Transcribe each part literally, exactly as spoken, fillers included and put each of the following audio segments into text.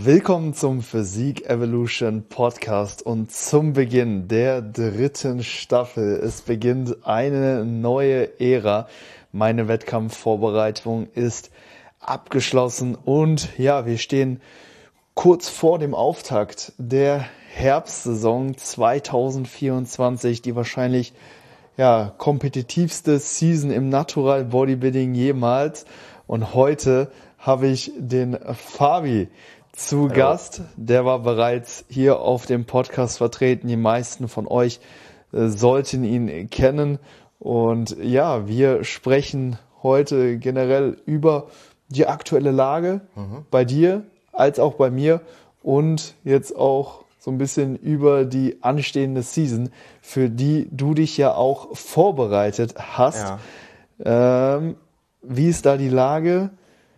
Willkommen zum Physik Evolution Podcast und zum Beginn der dritten Staffel. Es beginnt eine neue Ära. Meine Wettkampfvorbereitung ist abgeschlossen und ja, wir stehen kurz vor dem Auftakt der Herbstsaison zwanzig vierundzwanzig, die wahrscheinlich ja kompetitivste Season im Natural Bodybuilding jemals. Und heute habe ich den Fabi zu Hallo. Gast. Der war bereits hier auf dem Podcast vertreten. Die meisten von euch äh, sollten ihn kennen. Und ja, wir sprechen heute generell über die aktuelle Lage mhm. bei dir als auch bei mir und jetzt auch so ein bisschen über die anstehende Season, für die du dich ja auch vorbereitet hast. Ja. Ähm, wie ist da die Lage?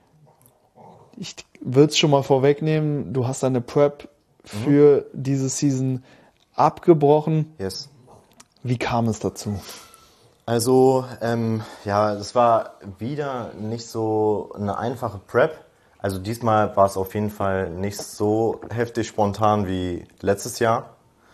Ich würde es schon mal vorwegnehmen, du hast deine Prep für mhm. diese Season abgebrochen. Yes. Wie kam es dazu? Also, ähm, ja, das war wieder nicht so eine einfache Prep. Also diesmal war es auf jeden Fall nicht so heftig spontan wie letztes Jahr.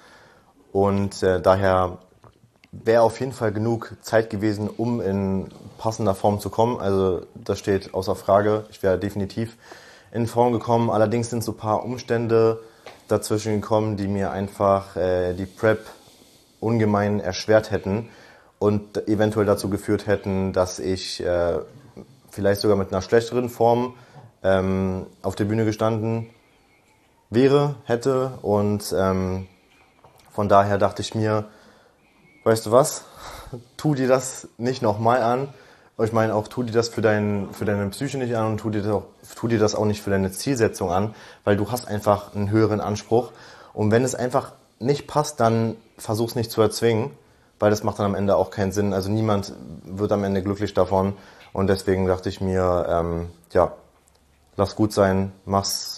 Und äh, daher wäre auf jeden Fall genug Zeit gewesen, um in passender Form zu kommen. Also das steht außer Frage. Ich wäre definitiv in Form gekommen. Allerdings sind so ein paar Umstände dazwischen gekommen, die mir einfach äh, die Prep ungemein erschwert hätten und eventuell dazu geführt hätten, dass ich äh, vielleicht sogar mit einer schlechteren Form ähm, auf der Bühne gestanden wäre, hätte. Und ähm, von daher dachte ich mir, weißt du was, tu dir das nicht nochmal an. Ich meine auch, tu dir das für, dein, für deine Psyche nicht an und tu dir, das auch, tu dir das auch nicht für deine Zielsetzung an, weil du hast einfach einen höheren Anspruch. Und wenn es einfach nicht passt, dann versuch's nicht zu erzwingen, weil das macht dann am Ende auch keinen Sinn. Also niemand wird am Ende glücklich davon. Und deswegen dachte ich mir, ähm, ja, lass gut sein, mach's,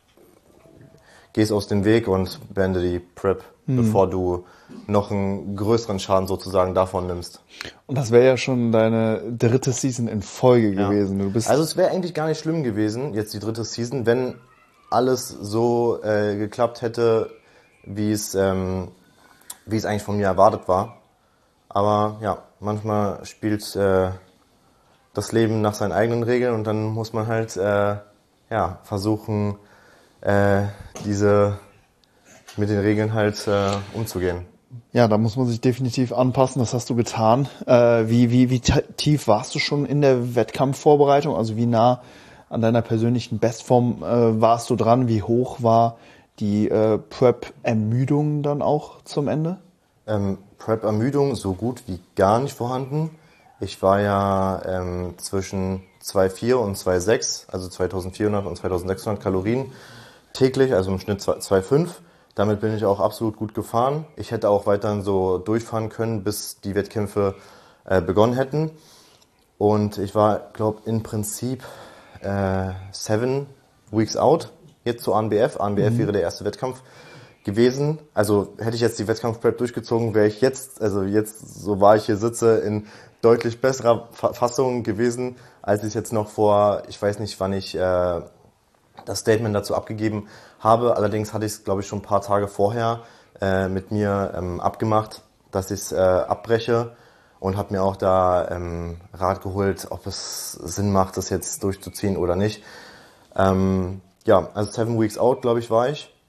geh's aus dem Weg und beende die Prep, hm. bevor du noch einen größeren Schaden sozusagen davon nimmst. Und das wäre ja schon deine dritte Season in Folge ja. gewesen. Du bist also es wäre eigentlich gar nicht schlimm gewesen, jetzt die dritte Season, wenn alles so äh, geklappt hätte, wie es ähm, wie es eigentlich von mir erwartet war. Aber ja, manchmal spielt äh, das Leben nach seinen eigenen Regeln und dann muss man halt äh, ja versuchen, äh, diese mit den Regeln halt äh, umzugehen. Ja, da muss man sich definitiv anpassen, das hast du getan. Äh, wie, wie, wie tief warst du schon in der Wettkampfvorbereitung? Also wie nah an deiner persönlichen Bestform äh, warst du dran? Wie hoch war die äh, Prep-Ermüdung dann auch zum Ende? Ähm, Prep-Ermüdung so gut wie gar nicht vorhanden. Ich war ja ähm, zwischen zwei Komma vier und zwei Komma sechs, also zweitausendvierhundert und zweitausendsechshundert Kalorien täglich, also im Schnitt zwei Komma fünf. Damit bin ich auch absolut gut gefahren. Ich hätte auch weiterhin so durchfahren können, bis die Wettkämpfe äh, begonnen hätten. Und ich war, glaube im Prinzip äh, seven weeks out, jetzt zu A N B F. A N B F mhm. wäre der erste Wettkampf gewesen. Also hätte ich jetzt die Wettkampfprep durchgezogen, wäre ich jetzt, also jetzt, so war ich hier sitze, in deutlich besserer Fassung gewesen, als ich jetzt noch vor, ich weiß nicht, wann ich äh, das Statement dazu abgegeben habe. Allerdings hatte ich es, glaube ich, schon ein paar Tage vorher äh, mit mir ähm, abgemacht, dass ich es äh, abbreche und habe mir auch da ähm, Rat geholt, ob es Sinn macht, das jetzt durchzuziehen oder nicht. Ähm, ja, also seven weeks out, glaube ich, war ich.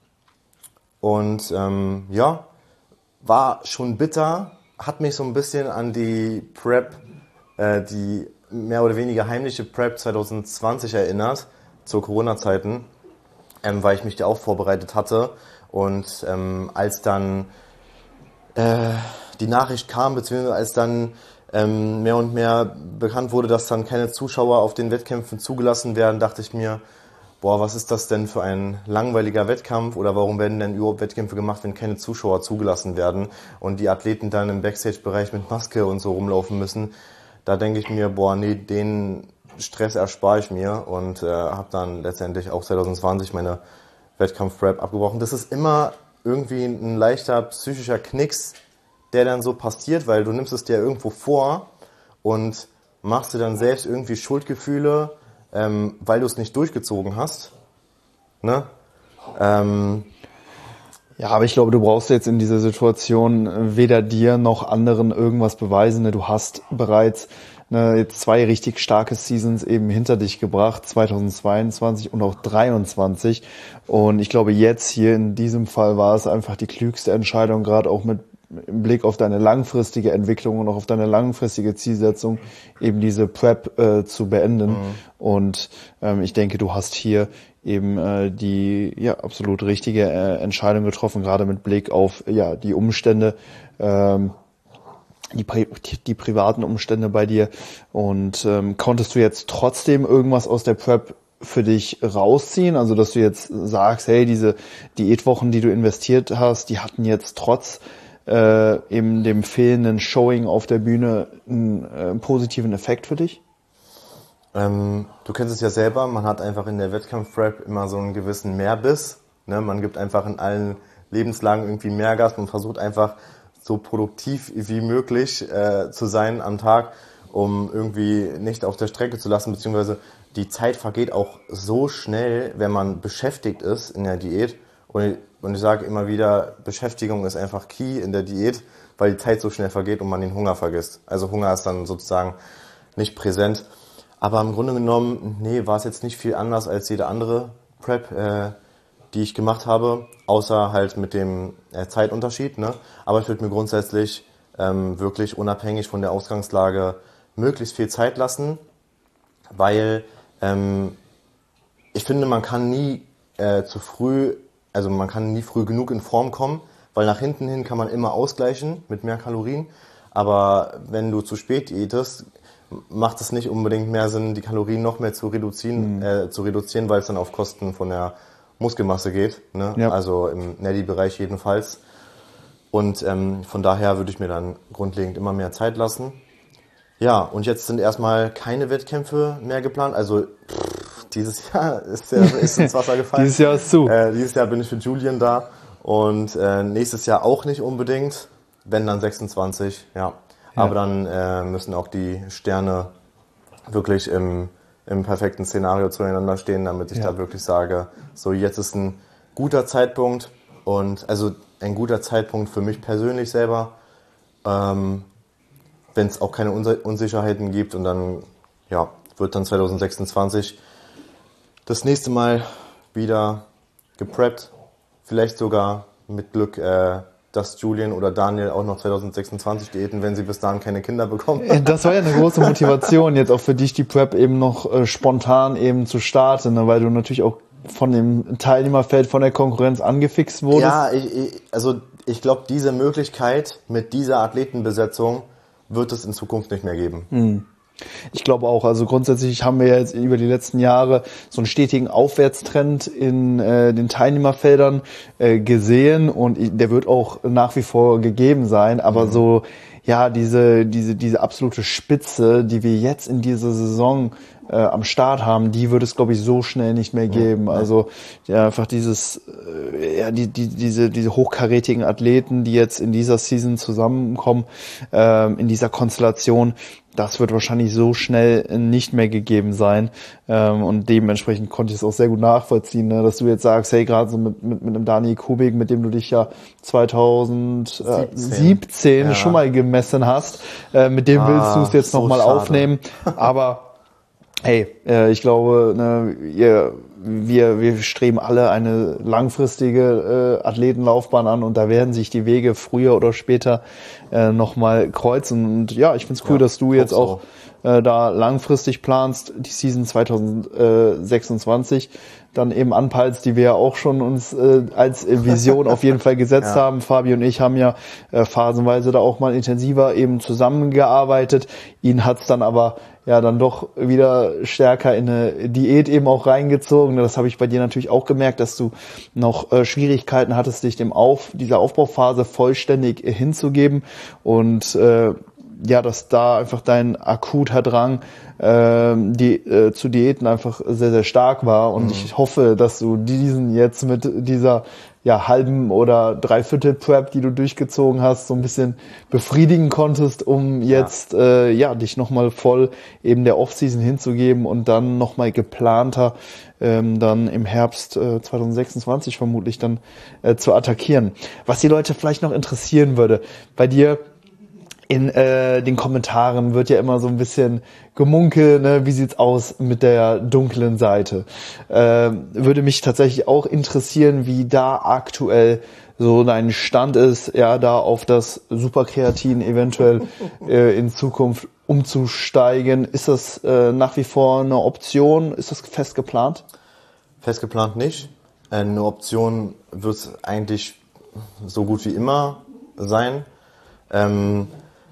Und ähm, ja, war schon bitter, hat mich so ein bisschen an die Prep, äh, die mehr oder weniger heimliche Prep zwanzig zwanzig erinnert, zu Corona-Zeiten, ähm, weil ich mich da auch vorbereitet hatte. Und ähm, als dann äh, die Nachricht kam, beziehungsweise als dann ähm, mehr und mehr bekannt wurde, dass dann keine Zuschauer auf den Wettkämpfen zugelassen werden, dachte ich mir, boah, was ist das denn für ein langweiliger Wettkampf oder warum werden denn überhaupt Wettkämpfe gemacht, wenn keine Zuschauer zugelassen werden und die Athleten dann im Backstage-Bereich mit Maske und so rumlaufen müssen. Da denke ich mir, boah, nee, den Stress erspare ich mir und äh, habe dann letztendlich auch zwanzig zwanzig meine Wettkampf-Prep abgebrochen. Das ist immer irgendwie ein leichter psychischer Knicks, der dann so passiert, weil du nimmst es dir irgendwo vor und machst dir dann selbst irgendwie Schuldgefühle, ähm, weil du es nicht durchgezogen hast. Ne? Ähm, Ja, aber ich glaube, du brauchst jetzt in dieser Situation weder dir noch anderen irgendwas beweisen. Du hast bereits ne, jetzt zwei richtig starke Seasons eben hinter dich gebracht, zweitausendzweiundzwanzig und auch dreiundzwanzig. Und ich glaube, jetzt hier in diesem Fall war es einfach die klügste Entscheidung, gerade auch mit im Blick auf deine langfristige Entwicklung und auch auf deine langfristige Zielsetzung, eben diese Prep äh, zu beenden. Mhm. Und ähm, ich denke, du hast hier eben äh, die ja absolut richtige äh, Entscheidung getroffen, gerade mit Blick auf ja die Umstände, ähm, die, Pri- die privaten Umstände bei dir. Und ähm, konntest du jetzt trotzdem irgendwas aus der Prep für dich rausziehen? Also, dass du jetzt sagst, hey, diese Diätwochen, die du investiert hast, die hatten jetzt trotz äh, eben dem fehlenden Showing auf der Bühne einen, äh, einen positiven Effekt für dich? Ähm, du kennst es ja selber, man hat einfach in der Wettkampf-Prep immer so einen gewissen Mehrbiss. Ne? Man gibt einfach in allen Lebenslagen irgendwie mehr Gas und versucht einfach so produktiv wie möglich äh, zu sein am Tag, um irgendwie nicht auf der Strecke zu lassen, beziehungsweise die Zeit vergeht auch so schnell, wenn man beschäftigt ist in der Diät. Und, und ich sage immer wieder, Beschäftigung ist einfach key in der Diät, weil die Zeit so schnell vergeht und man den Hunger vergisst. Also Hunger ist dann sozusagen nicht präsent. Aber im Grunde genommen, nee, war es jetzt nicht viel anders als jede andere Prep, äh, die ich gemacht habe, außer halt mit dem äh, Zeitunterschied. Ne? Aber ich würde mir grundsätzlich ähm, wirklich unabhängig von der Ausgangslage möglichst viel Zeit lassen, weil ähm, ich finde, man kann nie äh, zu früh, also man kann nie früh genug in Form kommen, weil nach hinten hin kann man immer ausgleichen mit mehr Kalorien. Aber wenn du zu spät diätest, macht es nicht unbedingt mehr Sinn, die Kalorien noch mehr zu reduzieren, mhm. äh, zu reduzieren, weil es dann auf Kosten von der Muskelmasse geht, ne? Ja. Also im Neddy-Bereich jedenfalls. Und ähm, von daher würde ich mir dann grundlegend immer mehr Zeit lassen. Ja, und jetzt sind erstmal keine Wettkämpfe mehr geplant. Also pff, dieses Jahr ist, der, ist ins Wasser gefallen. Dieses Jahr ist zu. Äh, dieses Jahr bin ich für Julian da und äh, nächstes Jahr auch nicht unbedingt, wenn dann sechsundzwanzig, ja. Ja. Aber dann äh, müssen auch die Sterne wirklich im, im perfekten Szenario zueinander stehen, damit ich ja. da wirklich sage, so jetzt ist ein guter Zeitpunkt und also ein guter Zeitpunkt für mich persönlich selber, ähm, wenn es auch keine Unsicherheiten gibt und dann ja, wird dann zwanzig sechsundzwanzig das nächste Mal wieder gepreppt, vielleicht sogar mit Glück äh, dass Julian oder Daniel auch noch zwanzig sechsundzwanzig diäten, wenn sie bis dahin keine Kinder bekommen. Das war ja eine große Motivation, jetzt auch für dich die Prep eben noch äh, spontan eben zu starten, ne? Weil du natürlich auch von dem Teilnehmerfeld, von der Konkurrenz angefixt wurdest. Ja, ich, ich, also ich glaube, diese Möglichkeit mit dieser Athletenbesetzung wird es in Zukunft nicht mehr geben. Hm. Ich glaube auch, also grundsätzlich haben wir jetzt über die letzten Jahre so einen stetigen Aufwärtstrend in äh, den Teilnehmerfeldern äh, gesehen und der wird auch nach wie vor gegeben sein, aber mhm. so ja diese diese diese absolute Spitze, die wir jetzt in dieser Saison äh, am Start haben, die wird es glaube ich so schnell nicht mehr geben. Mhm. Also ja, einfach dieses äh, ja die die diese diese hochkarätigen Athleten, die jetzt in dieser Season zusammenkommen, äh, in dieser Konstellation. Das wird wahrscheinlich so schnell nicht mehr gegeben sein. Und dementsprechend konnte ich es auch sehr gut nachvollziehen, ne, dass du jetzt sagst, hey, gerade so mit, mit, mit einem Daniel Kubik, mit dem du dich ja zwanzig siebzehn ja. schon mal gemessen hast, mit dem ah, willst du es jetzt so nochmal aufnehmen. Aber hey, ich glaube, ne, ihr, wir, wir streben alle eine langfristige äh, Athletenlaufbahn an und da werden sich die Wege früher oder später äh, nochmal kreuzen. Und ja, ich find's cool, ja, dass du jetzt auch so. äh, da langfristig planst, die Season zwanzig sechsundzwanzig dann eben anpeilst, die wir ja auch schon uns äh, als Vision auf jeden Fall gesetzt ja. haben. Fabi und ich haben ja äh, phasenweise da auch mal intensiver eben zusammengearbeitet. Ihn hat's dann aber ja dann doch wieder stärker in eine Diät eben auch reingezogen. Das habe ich bei dir natürlich auch gemerkt, dass du noch äh, Schwierigkeiten hattest, dich dem Auf dieser Aufbauphase vollständig äh, hinzugeben und äh, ja, dass da einfach dein akuter Drang äh, die, äh, zu Diäten einfach sehr, sehr stark war und mhm. ich hoffe, dass du diesen jetzt mit dieser ja, halben oder dreiviertel Prep, die du durchgezogen hast, so ein bisschen befriedigen konntest, um jetzt, ja, äh, ja dich nochmal voll eben der Offseason hinzugeben und dann nochmal geplanter ähm, dann im Herbst äh, zwanzig sechsundzwanzig vermutlich dann äh, zu attackieren. Was die Leute vielleicht noch interessieren würde, bei dir in äh, den Kommentaren wird ja immer so ein bisschen gemunkelt, ne? Wie sieht's aus mit der dunklen Seite? Äh, würde mich tatsächlich auch interessieren, wie da aktuell so dein Stand ist, ja, da auf das Superkreatin eventuell äh, in Zukunft umzusteigen. Ist das äh, nach wie vor eine Option? Ist das fest geplant? Fest geplant nicht. Eine Option wird es eigentlich so gut wie immer sein. Ähm,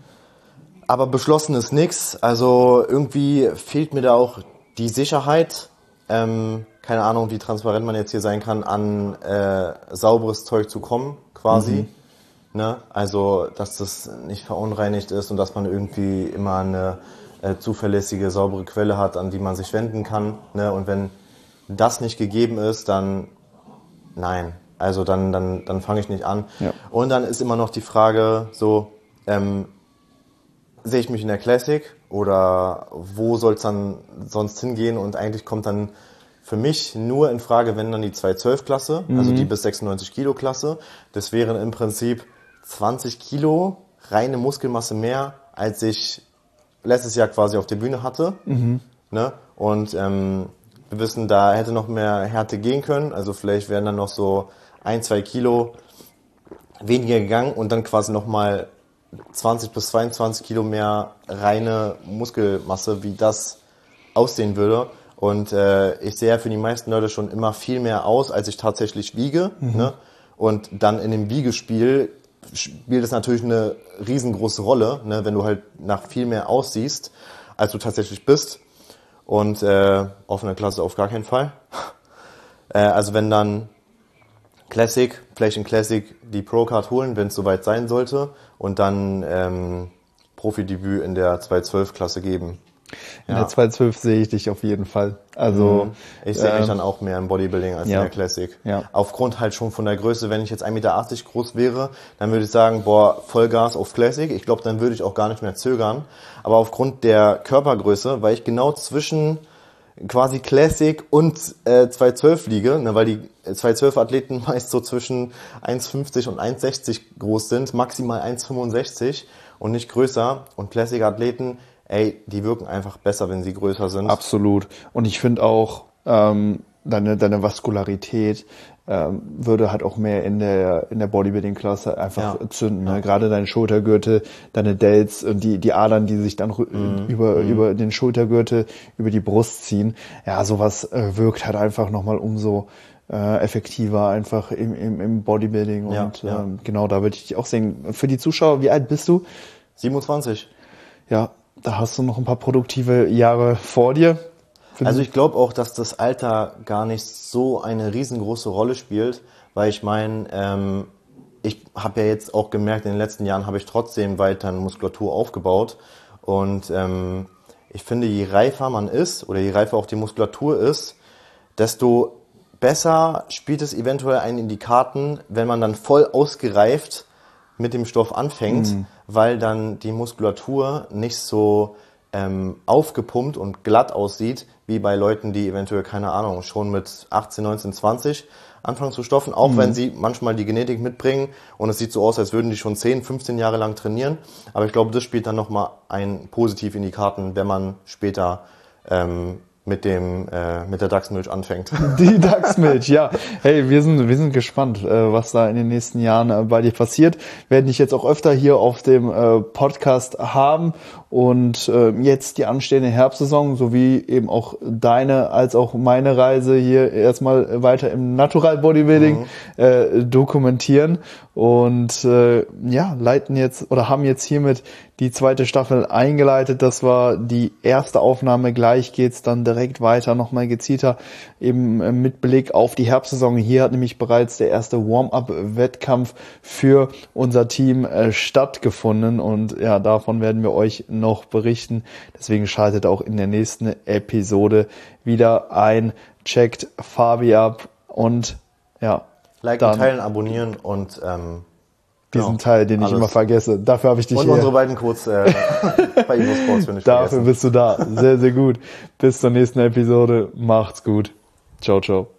Aber beschlossen ist nichts. Also irgendwie fehlt mir da auch die Sicherheit, ähm, keine Ahnung, wie transparent man jetzt hier sein kann, an äh, sauberes Zeug zu kommen, quasi. Mhm. Ne? Also, dass das nicht verunreinigt ist und dass man irgendwie immer eine äh, zuverlässige, saubere Quelle hat, an die man sich wenden kann. Ne? Und wenn das nicht gegeben ist, dann nein. Also dann, dann, dann fange ich nicht an. Ja. Und dann ist immer noch die Frage so, ähm, sehe ich mich in der Classic oder wo soll es dann sonst hingehen? Und eigentlich kommt dann für mich nur in Frage, wenn dann die zwei zwölf Klasse, mhm. also die bis sechsundneunzig Kilo Klasse. Das wären im Prinzip zwanzig Kilo reine Muskelmasse mehr, als ich letztes Jahr quasi auf der Bühne hatte. Mhm. Ne? Und ähm, wir wissen, da hätte noch mehr Härte gehen können. Also vielleicht wären dann noch so ein, zwei Kilo weniger gegangen und dann quasi nochmal zwanzig bis zweiundzwanzig Kilo mehr reine Muskelmasse, wie das aussehen würde. Und äh, ich sehe ja für die meisten Leute schon immer viel mehr aus, als ich tatsächlich wiege. Mhm. Ne? Und dann in dem Wiegespiel spielt es natürlich eine riesengroße Rolle, ne? Wenn du halt nach viel mehr aussiehst, als du tatsächlich bist. Und äh, auf einer Klasse auf gar keinen Fall. äh, also wenn dann Classic, vielleicht in Classic die Pro-Card holen, wenn es soweit sein sollte, und dann ähm, Profidebüt in der zwei zwölf Klasse geben. In ja. der zwei zwölf sehe ich dich auf jeden Fall. Also mhm. Ich sehe ähm, mich dann auch mehr im Bodybuilding als ja. in der Classic. Ja. Aufgrund halt schon von der Größe, wenn ich jetzt ein Meter achtzig groß wäre, dann würde ich sagen, boah, Vollgas auf Classic. Ich glaube, dann würde ich auch gar nicht mehr zögern. Aber aufgrund der Körpergröße, weil ich genau zwischen quasi Classic und äh, zwei zwölf liege, ne, weil die zwei zwölf Athleten meist so zwischen eins fünfzig und eins sechzig groß sind, maximal eins fünfundsechzig und nicht größer. Und Classic Athleten, ey, die wirken einfach besser, wenn sie größer sind. Absolut. Und ich finde auch, ähm, deine, deine Vaskularität ähm, würde halt auch mehr in der in der Bodybuilding-Klasse einfach ja. zünden. Ne? Ja. Gerade deine Schultergürtel, deine Delts und die die Adern, die sich dann mhm. über mhm. über den Schultergürtel, über die Brust ziehen. Ja, sowas äh, wirkt halt einfach nochmal umso äh, effektiver einfach im, im, im Bodybuilding. Ja, und ja. Ähm, genau, da würde ich dich auch sehen. Für die Zuschauer, wie alt bist du? siebenundzwanzig. Ja, da hast du noch ein paar produktive Jahre vor dir. Also ich glaube auch, dass das Alter gar nicht so eine riesengroße Rolle spielt, weil ich meine, ähm, ich habe ja jetzt auch gemerkt, in den letzten Jahren habe ich trotzdem weiter Muskulatur aufgebaut und ähm, ich finde, je reifer man ist oder je reifer auch die Muskulatur ist, desto besser spielt es eventuell einen in die Karten, wenn man dann voll ausgereift mit dem Stoff anfängt, mhm. weil dann die Muskulatur nicht so ähm, aufgepumpt und glatt aussieht, wie bei Leuten, die eventuell, keine Ahnung, schon mit achtzehn, neunzehn, zwanzig anfangen zu stoffen, auch mhm. wenn sie manchmal die Genetik mitbringen und es sieht so aus, als würden die schon zehn, fünfzehn Jahre lang trainieren. Aber ich glaube, das spielt dann nochmal ein positiv in die Karten, wenn man später ähm, mit dem äh, mit der Dachsmilch anfängt. Die Dachsmilch, ja. Hey, wir sind wir sind gespannt, äh, was da in den nächsten Jahren äh, bei dir passiert. Werden dich jetzt auch öfter hier auf dem äh, Podcast haben und äh, jetzt die anstehende Herbstsaison sowie eben auch deine als auch meine Reise hier erstmal weiter im Natural Bodybuilding mhm. äh, dokumentieren und äh, ja, leiten jetzt oder haben jetzt hiermit die zweite Staffel eingeleitet. Das war die erste Aufnahme. Gleich geht's dann direkt weiter, nochmal gezielter eben mit Blick auf die Herbstsaison. Hier hat nämlich bereits der erste Warm-up-Wettkampf für unser Team äh, stattgefunden und ja, davon werden wir euch noch berichten. Deswegen schaltet auch in der nächsten Episode wieder ein, checkt Fabi ab und ja, liken, Dann teilen, abonnieren und ähm, diesen genau, Teil, den ich alles. immer vergesse. Dafür habe ich dich Und hier. unsere beiden Codes äh, bei Evo Sports, wenn ich Dafür vergessen. bist du da. Sehr, sehr gut. Bis zur nächsten Episode. Macht's gut. Ciao, ciao.